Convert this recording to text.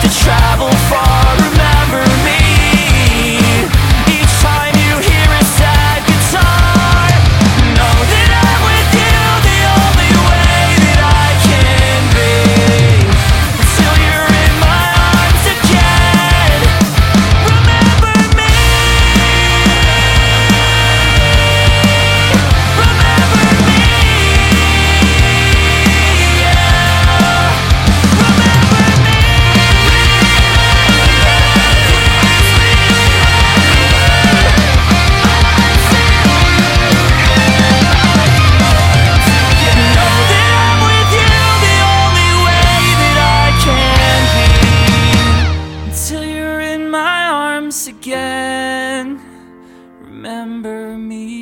to travel far, remember me. Each time you hear a sad guitar, know that I'm with you the only way that I can be. Until you're in my arms again, remember me. Remember me, yeah. Remember me. Know that I'm with you the only way that I can be. Until you're in my arms again, remember me.